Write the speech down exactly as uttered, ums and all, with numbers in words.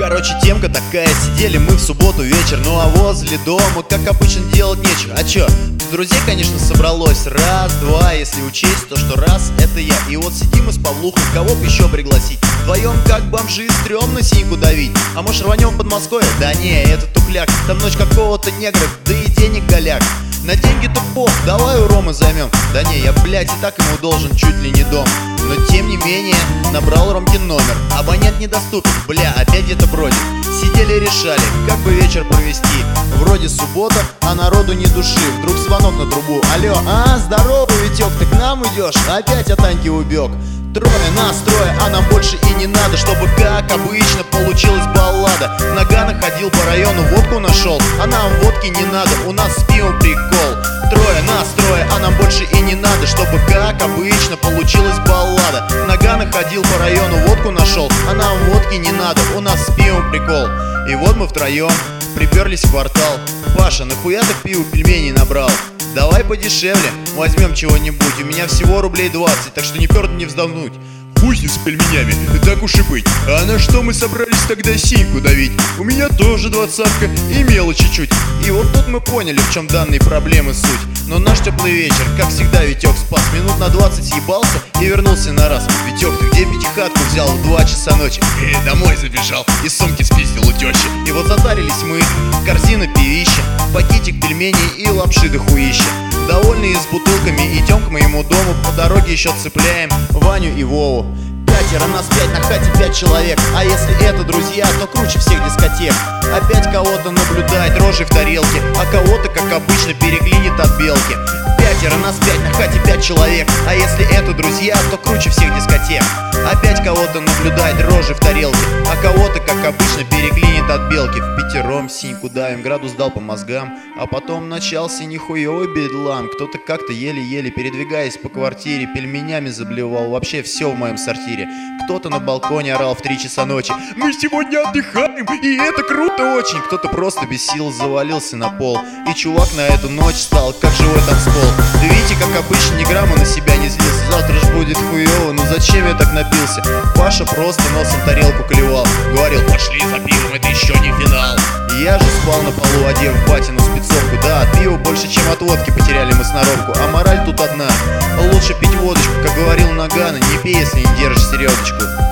короче, темка такая. Сидели мы в субботу вечер, ну а возле дома, как обычно, делать нечего. А чё, друзей, конечно, собралось раз, два, если учесть то, что раз — это я. И вот сидим мы с Павлухой, кого бы еще пригласить? Вдвоем, как бомжи, стрёмно синьку давить. А может, рванем в Подмосковье? Да не, это тухляк. Там ночь какого-то негра, да и денег голяк. На деньги-то пох, давай у Ромы займем. Да не, я, блядь, и так ему должен чуть ли не дом. Но тем не менее, набрал Ромкин номер. Абонент недоступен, бля, опять где-то бродит. Сидели, решали, как бы вечер провести. Вроде суббота, а народу ни души. Вдруг звонок на трубу. Алло, а, здорово, Витек, ты к нам идешь? Опять от Аньки убег. Трое, нас трое, а нам больше и не надо. Чтобы, как обычно, получилась баллада. Нагано ходил по району, водку нашел. А нам водки не надо, у нас с пивом прикол. Трое, нас трое, а нам больше и не надо. Чтобы, как обычно, получилась баллада. Нагано ходил по району, водку нашел. А нам водки не надо, у нас с пивом прикол. И вот мы втроем приперлись в квартал. Паша, нахуя ты пиво пельменей набрал? Давай подешевле, возьмем чего-нибудь. У меня всего рублей двадцать, так что не перд не вздохнуть. Хуй с пельменями, так уж и быть. А на что мы собрались тогда синьку давить? У меня тоже двадцатка, имела чуть-чуть. И вот тут мы поняли, в чем данной проблемы суть. Но наш теплый вечер, как всегда, Витек спас. Минут на двадцать съебался и вернулся на раз. Витек, ты где пятихатку взял в два часа ночи? И домой забежал, из сумки спиздил у тещи. И вот затарились мы, корзина пивища, пакетик пельменей и лапши дохуища. Довольные с бутылками идем к моему дому. По дороге еще цепляем Ваню и Вову. Пятеро, нас пять, на хате пять человек. А если это друзья, то круче всех дискотек. Опять кого-то наблюдать рожей в тарелке, а кого-то, как обычно, переклинит от белки. Пятеро, нас пять, на хате пять человек. А если это друзья, то круче всех дискотек. Опять кого-то наблюдать рожей в тарелке, а кого-то, как обычно, переклинит от белки. В пятером синьку давим, градус дал по мозгам. А потом начался нихуевый бедлам. Кто-то как-то еле-еле, передвигаясь по квартире, пельменями заблевал. Вообще все в моем сортире. Кто-то на балконе орал в три часа ночи: мы сегодня отдыхаем, и это круто очень. Кто-то просто без сил завалился на пол. И чувак на эту ночь стал как живой танцпол. Видите, как обычно, ни грамма на себя не злился. Завтра ж будет хуево, ну зачем я так напился? Паша просто носом тарелку клевал. Говорил: пошли за пивом, это еще не финал. Я же спал на полу, одев батину спецовку. Да, от пива больше, чем от водки потеряли мы сноровку. А мораль тут одна: лучше пить водочку, как говорил Нагано. Не пей, если не держишь середочку.